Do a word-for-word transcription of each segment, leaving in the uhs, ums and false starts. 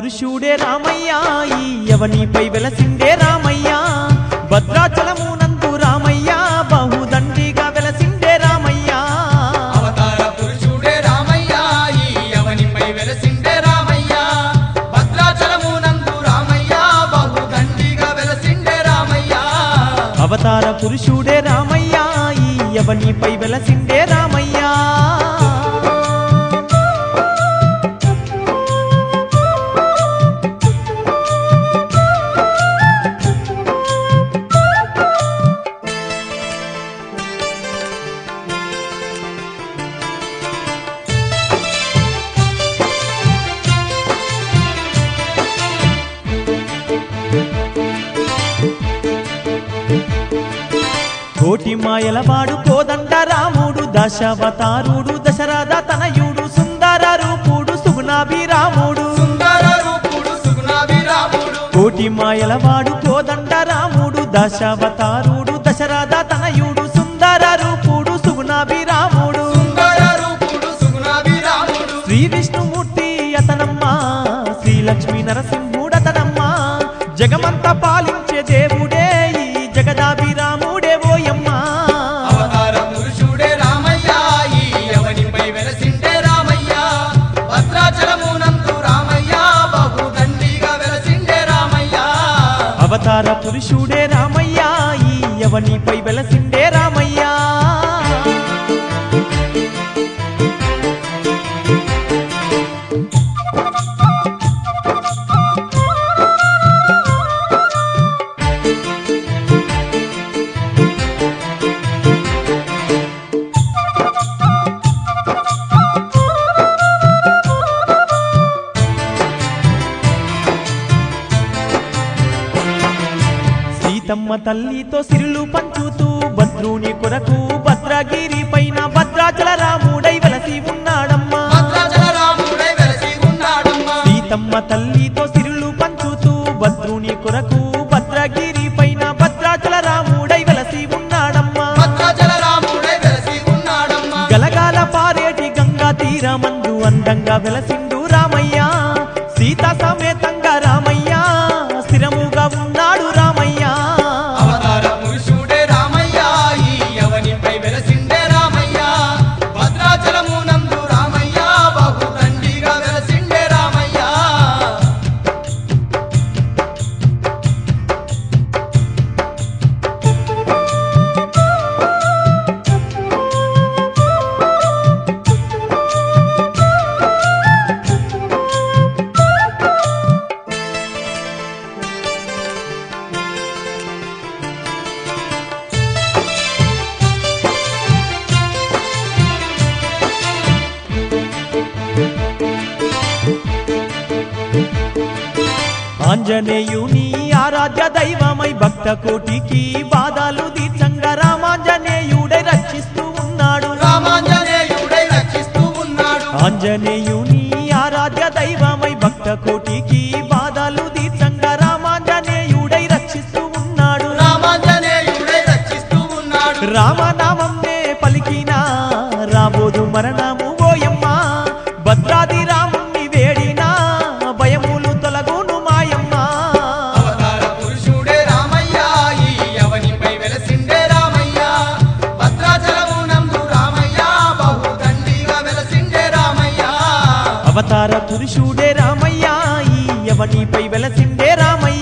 పురుషుడే రామయ్య ఈ యవనిపై వెలసిండే రామయ్య భద్రాచలము నందు రామయ్య బహుదండిగా వెలసిండే రామయ్య అవతార పురుషుడే రామయ్య ఈ యవనిపై వెలసిండే రామయ్య భద్రాచలము నందు రామయ్య బహుదండిగా వెలసిండే రామయ్య అవతార పురుషుడే రామయ్య ఈ యవనిపై వెలసిండే రామయ్య కోటి మాయలవాడు కోదండ రాముడు దశావతారుడు దశరథ తనయుడు సుందర రూపుడు సుగుణాభిరాముడు సుందర రూపుడు సుగుణాభిరాముడు కోటి మాయలవాడు కోదండ రాముడు దశావతారుడు దశరథ తనయుడు సుందర రూపుడు సుగుణాభిరాముడు సుందర రూపుడు సుగుణాభిరాముడు శ్రీ విష్ణుమూర్తి అతనమ్మ శ్రీలక్ష్మీ నరసింహుడతనమ్మ జగమంతా పాలించే దేవుడే ఈ జగదాభిరాముడే ఓయమ్మ అవతార పురుషుడే రామయ్య ఈ యవనిపై వెలసిండే రామయ్య భద్రాచలము నందు రామయ్య బహుదండిగా వెలసిండే రామయ్య అవతార పురుషుడే రామయ్య ఈ యవనిపై వెలసిండే రామయ్య సీతమ్మ తల్లితో సిరులు పంచుతూ భద్రుని కొరకు భద్రగిరి పైన భద్రాచల రాముడై వెలసి ఉన్నాడమ్మా భద్రాచల రాముడై వెలసి ఉన్నాడమ్మా సీతమ్మ తల్లితో సిరులు పంచుతూ భద్రుని కొరకు భద్రగిరి పైన భద్రాచల రాముడై వెలసి ఉన్నాడమ్మా భద్రాచల రాముడై వెలసి ఉన్నాడమ్మా గలగాల పారేటి గంగా తీరమందు అందంగా వెలసిండు రామయ్య సీతా సమేతంగా రామయ్య స్థిరముగా ఉన్నాడు రామయ్య అవతార పురుషుడే రామయ్య ఈ యవనిపై వెలసిండే రామయ్య భద్రాచలము నందు రామయ్య బహుదండిగా వెలసిండే రామయ్య ఆంజనేయుని ఆరాధ్య దైవమై భక్త కోటికి బాధలు తీర్చంగా రామాంజనేయుడై రక్షిస్తూ ఉన్నాడు రామాంజనేయుడై రక్షిస్తూ ఉన్నాడు ఆంజనేయుని ఆరాధ్య దైవమై భక్త కోటికి బాధలు తీర్చంగా రామాంజనేయుడై రక్షిస్తూ ఉన్నాడు రామాంజనేయుడై రక్షిస్తూ ఉన్నాడు రామనామంనే పలికిన రాబోదు మరణము ఓయమ్మ భద్రాది రాముణ్ణి వేడినా భయములు తొలగును మాయమ్మ అవతార పురుషుడే రామయ్య ఈ యవనిపై వెలసిండే రామయ్య భద్రాచలము నందు రామయ్య బహుదండిగా వెలసిండే రామయ్య అవతార పురుషుడే రామయ్య ఈ యవనిపై వెలసిండే రామయ్య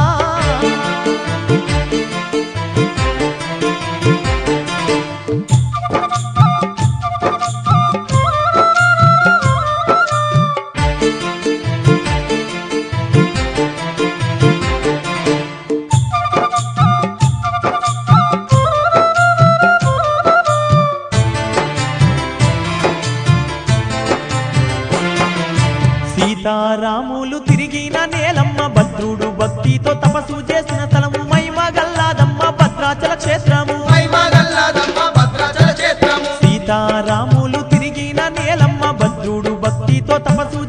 సీతారాములు తిరిగిన నేలమ్మ భద్రుడు భక్తితో తపస్సు చేసిన స్థలము మైమగల్లాదమ్మ భద్రాచల క్షేత్రము మహిమగల్లాదమ్మ భద్రాచల క్షేత్రము సీతారాములు తిరిగిన నేలమ్మ భద్రుడు భక్తితో తపస్సు